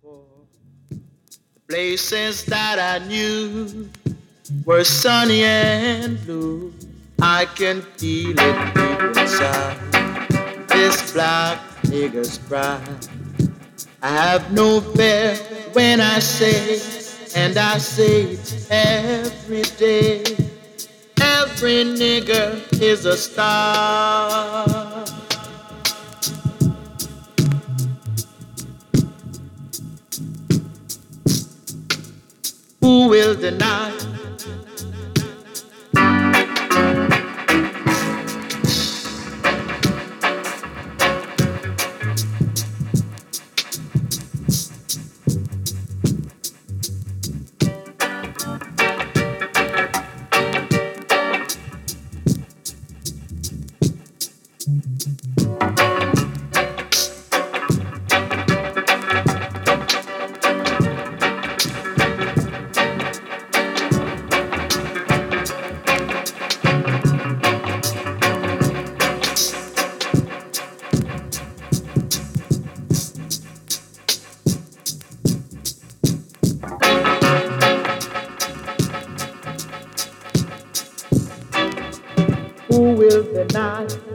Places that I knew were sunny and blue. I can feel it deep inside this black nigger's pride. I have no fear when I say, and I say it every day. Every nigger is a star. Who will deny? Who will deny?